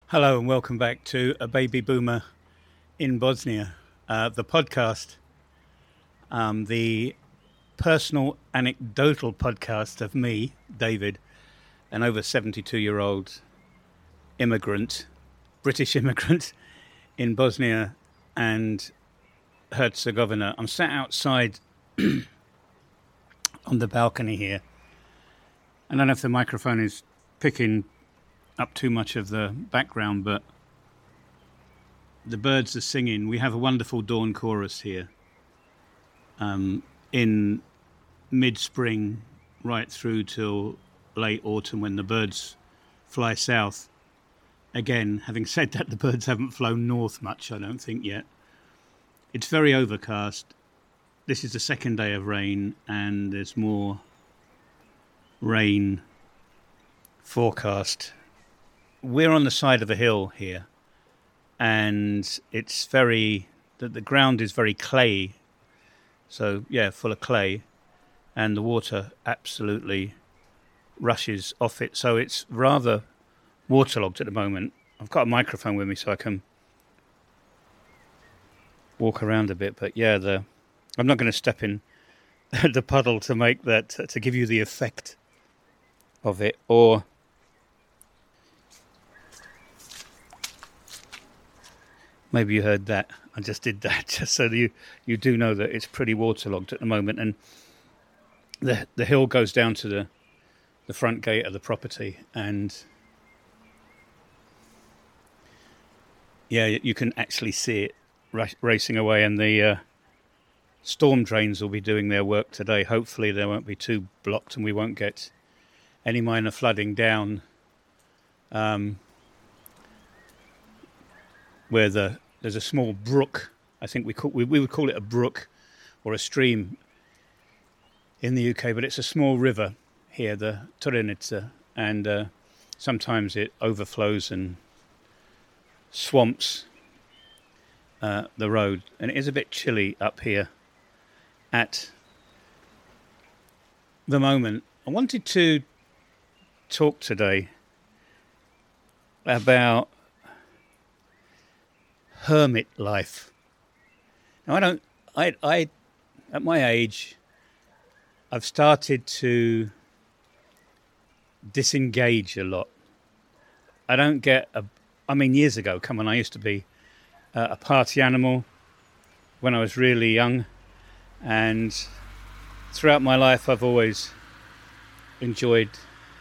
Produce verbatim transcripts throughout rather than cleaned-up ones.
Hello and welcome back to A Baby Boomer in Bosnia, uh, the podcast, um, the personal anecdotal podcast of me, David, an over seventy-two-year-old immigrant, British immigrant in Bosnia and Herzegovina. I'm sat outside on the balcony here. I don't know if the microphone is picking up too much of the background, but the birds are singing. We have a wonderful dawn chorus here um, in mid-spring right through till late autumn when the birds fly south. Again, having said that, the birds haven't flown north much, I don't think, yet. It's very overcast. This is the second day of rain, and there's more rain forecast. We're on the side of a hill here, and it's very, the, the ground is very clayey. So, yeah, full of clay, and the water absolutely rushes off it. So it's rather waterlogged at the moment. I've got a microphone with me so I can walk around a bit, but yeah, the I'm not going to step in the puddle to make that, to give you the effect of it, or maybe you heard that. I just did that just so that you, you do know that it's pretty waterlogged at the moment. And the the hill goes down to the, the front gate of the property. And yeah, you can actually see it ra- racing away. And the uh, storm drains will be doing their work today. Hopefully they won't be too blocked and we won't get any minor flooding down um where the there's a small brook. I think we call, we, we would call it a brook or a stream in the U K, but it's a small river here, the Turenica, and uh, sometimes it overflows and swamps uh, the road. And it is a bit chilly up here at the moment. I wanted to talk today about hermit life. Now, I don't, I, I, at my age, I've started to disengage a lot. I don't get a, I mean, years ago, come on, I used to be uh, a party animal when I was really young, and throughout my life, I've always enjoyed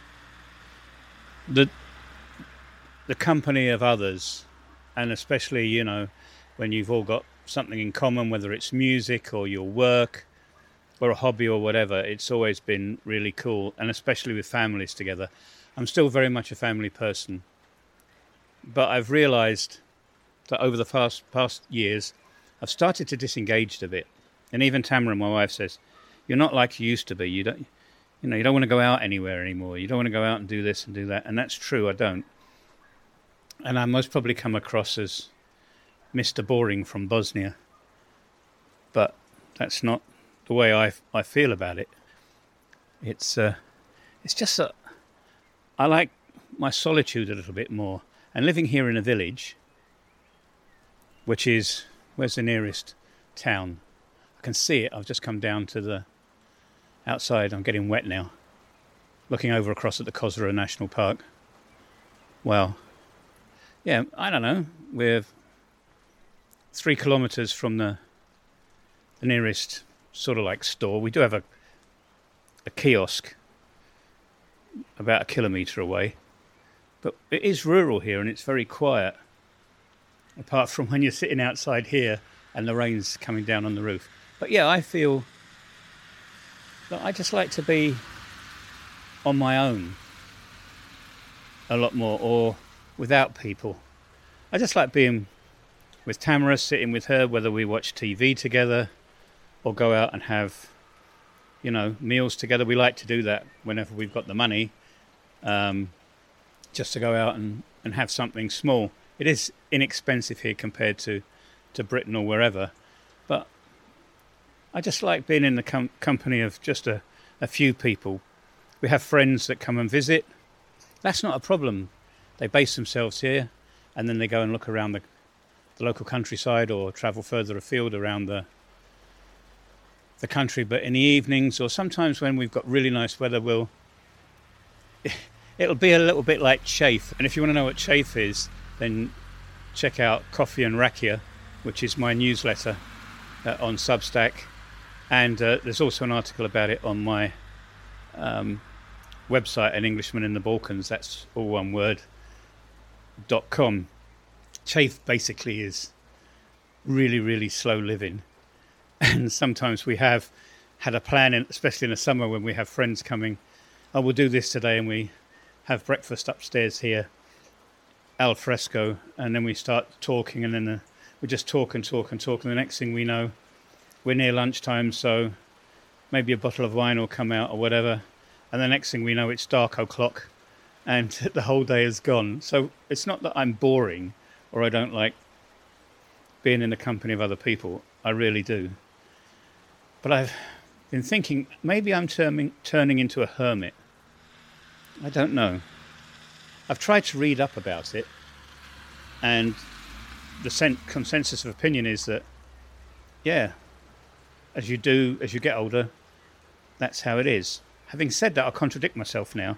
the the company of others. And especially, you know, when you've all got something in common, whether it's music or your work or a hobby or whatever, it's always been really cool. And especially with families together. I'm still very much a family person. But I've realised that over the past, past years, I've started to disengage a bit. And even Tamara, my wife, says, you're not like you used to be. You don't, you know, you don't want to go out anywhere anymore. You don't want to go out and do this and do that. And that's true, I don't. And I most probably come across as Mister Boring from Bosnia. But that's not the way I, I feel about it. It's uh, it's just that I like my solitude a little bit more. And living here in a village, which is, where's the nearest town? I can see it. I've just come down to the outside. I'm getting wet now. Looking over across at the Kozara National Park. Wow. Yeah, I don't know. We're three kilometres from the the nearest sort of like store. We do have a a kiosk about a kilometre away, but it is rural here and it's very quiet. Apart from when you're sitting outside here and the rain's coming down on the roof. But yeah, I feel that I just like to be on my own a lot more, or without people. I just like being with Tamara, sitting with her, whether we watch T V together or go out and have, you know, meals together. We like to do that whenever we've got the money, um, just to go out and, and have something small. It is inexpensive here compared to, to Britain or wherever, but I just like being in the com- company of just a, a few people. We have friends that come and visit. That's not a problem. They base themselves here. and then they go and look around the, the local countryside or travel further afield around the the country. But in the evenings, or sometimes when we've got really nice weather, we'll it'll be a little bit like chafe. And if you want to know what chafe is, then check out Coffee and Rakia, which is my newsletter uh, on Substack. And uh, there's also an article about it on my um, website, An Englishman in the Balkans. That's all one word, dot com. Chafe basically is really, really slow living. And sometimes we have had a plan, in, especially in the summer when we have friends coming. Oh, we'll do this today, and we have breakfast upstairs here, al fresco, and then we start talking, and then uh, we just talk and talk and talk, and the next thing we know, we're near lunchtime, so maybe a bottle of wine will come out or whatever, and the next thing we know, it's dark o'clock, and the whole day is gone. So it's not that I'm boring or I don't like being in the company of other people. I really do. But I've been thinking, maybe I'm turning turning into a hermit. I don't know. I've tried to read up about it, and the sen- consensus of opinion is that, yeah, as you do, as you get older, that's how it is. Having said that, I'll contradict myself now.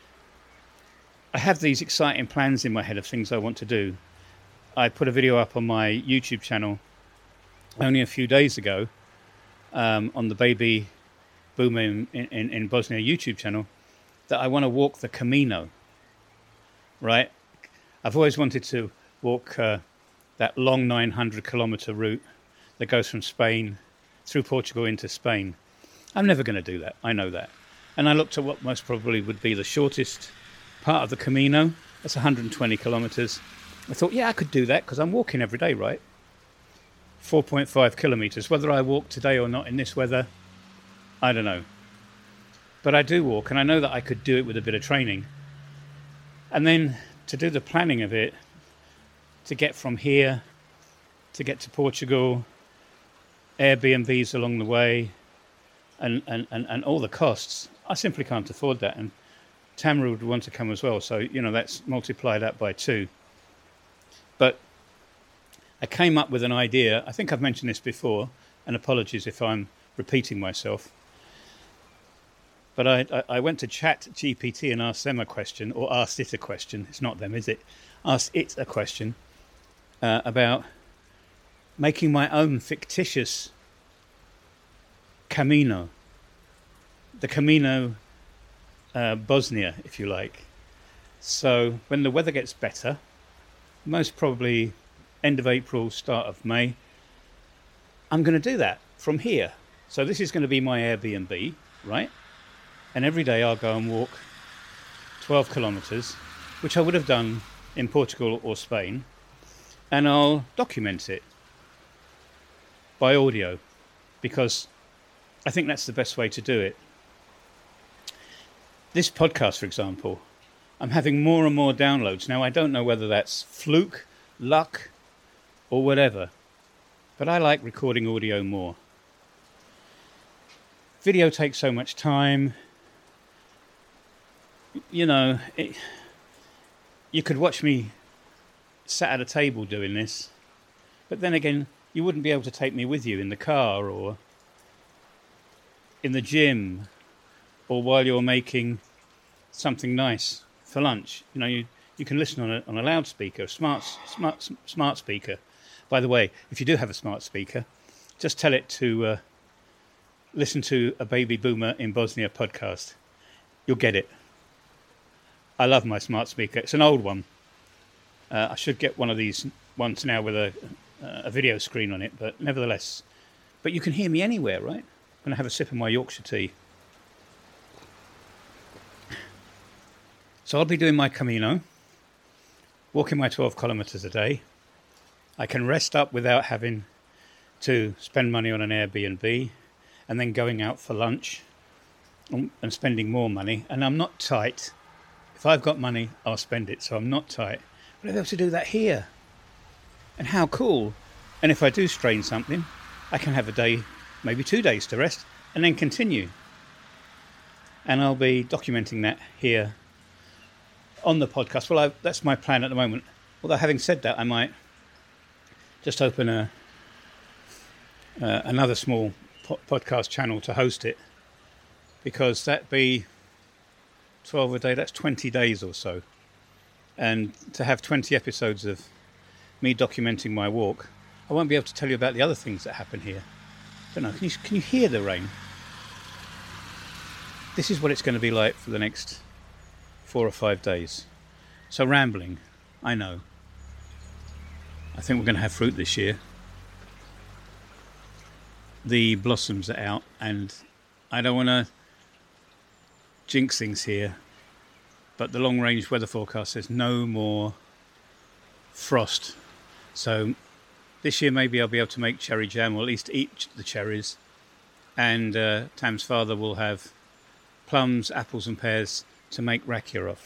I have these exciting plans in my head of things I want to do. I put a video up on my YouTube channel only a few days ago, um, on the Baby Boomer in, in, in Bosnia YouTube channel, that I want to walk the Camino, right? I've always wanted to walk uh, that long nine hundred kilometer route that goes from Spain through Portugal into Spain. I'm never going to do that. I know that. And I looked at what most probably would be the shortest part of the Camino. That's one hundred twenty kilometers. I thought, yeah, I could do that because I'm walking every day, right? four point five kilometers. Whether I walk today or not in this weather, I don't know. But I do walk, and I know that I could do it with a bit of training. And then to do the planning of it, to get from here, to get to Portugal, Airbnbs along the way, and, and, and, and all the costs, I simply can't afford that. And Tamara would want to come as well, so, you know, that's multiply that by two. But I came up with an idea. I think I've mentioned this before, and apologies if I'm repeating myself. But I, I, I went to Chat G P T and asked them a question, or asked it a question. It's not them, is it? Asked it a question uh, about making my own fictitious Camino. The Camino uh, Bosnia, if you like. So when the weather gets better, most probably end of April, start of May, I'm going to do that from here. So this is going to be my Airbnb, right? And every day I'll go and walk twelve kilometres, which I would have done in Portugal or Spain, and I'll document it by audio, because I think that's the best way to do it. This podcast, for example, I'm having more and more downloads. Now, I don't know whether that's fluke, luck, or whatever, but I like recording audio more. Video takes so much time. You know, it, you could watch me sat at a table doing this, but then again, you wouldn't be able to take me with you in the car or in the gym or while you're making something nice for lunch. You know, you, you can listen on a, on a loudspeaker, smart, smart, smart speaker. By the way, if you do have a smart speaker, just tell it to uh, listen to a Baby Boomer in Bosnia podcast. You'll get it. I love my smart speaker. It's an old one. Uh, I should get one of these ones now with a, uh, a video screen on it, but nevertheless. But you can hear me anywhere, right? I'm going to have a sip of my Yorkshire tea. So I'll be doing my Camino, walking my twelve kilometres a day. I can rest up without having to spend money on an Airbnb and then going out for lunch and spending more money. And I'm not tight. If I've got money, I'll spend it, so I'm not tight. But I'll be able to do that here. And how cool. And if I do strain something, I can have a day, maybe two days to rest, and then continue. And I'll be documenting that here on the podcast. Well, I, that's my plan at the moment. Although having said that, I might just open a uh, another small po- podcast channel to host it, because that'd be twelve a day, that's twenty days or so. And to have twenty episodes of me documenting my walk, I won't be able to tell you about the other things that happen here. I don't know, can you, can you hear the rain? This is what it's going to be like for the next four or five days. So rambling, I know. I think we're going to have fruit this year. The blossoms are out, and I don't want to jinx things here, but the long range weather forecast says no more frost. So this year maybe I'll be able to make cherry jam, or at least eat the cherries, and uh, Tam's father will have plums, apples and pears to make rakia of.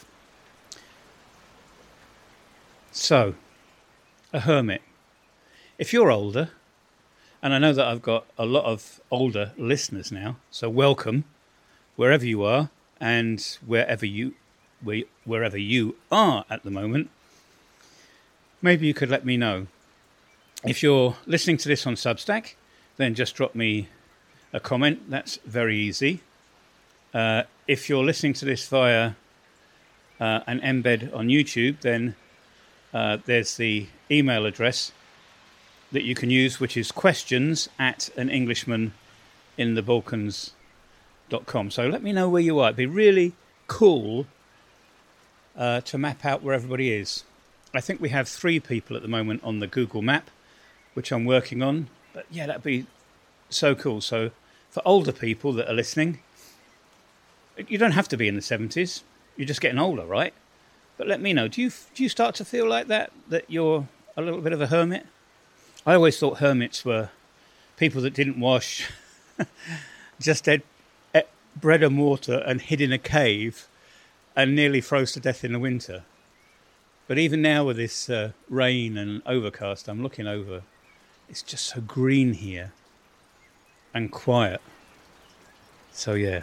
So, a hermit. If you're older, and I know that I've got a lot of older listeners now, so welcome wherever you are and wherever you wherever you are at the moment. Maybe you could let me know. If you're listening to this on Substack, then just drop me a comment. That's very easy. Uh, if you're listening to this via uh, an embed on YouTube, then uh, there's the email address that you can use, which is questions at an Englishman in the Balkans dot com. So let me know where you are. It'd be really cool uh, to map out where everybody is. I think we have three people at the moment on the Google map, which I'm working on. But yeah, that'd be so cool. So for older people that are listening, you don't have to be in the seventies. You're just getting older, right? But let me know. Do you do you start to feel like that, that you're a little bit of a hermit? I always thought hermits were people that didn't wash, just ate, ate bread and water and hid in a cave and nearly froze to death in the winter. But even now with this uh, rain and overcast, I'm looking over. It's just so green here and quiet. So yeah.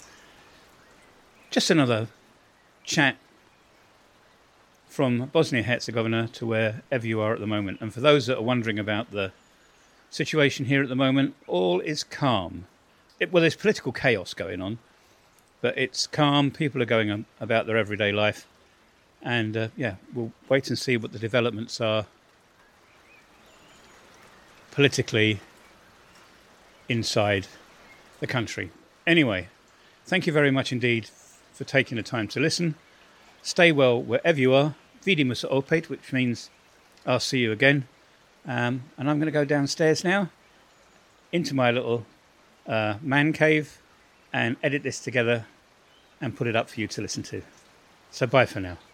Just another chat from Bosnia-Herzegovina to wherever you are at the moment. And for those that are wondering about the situation here at the moment, all is calm. It, well, there's political chaos going on, but it's calm. People are going about their everyday life. And uh, yeah, we'll wait and see what the developments are politically inside the country. Anyway, thank you very much indeed for taking the time to listen. Stay well wherever you are. Vidimo se opet, which means I'll see you again. Um, and I'm going to go downstairs now into my little uh, man cave and edit this together and put it up for you to listen to. So bye for now.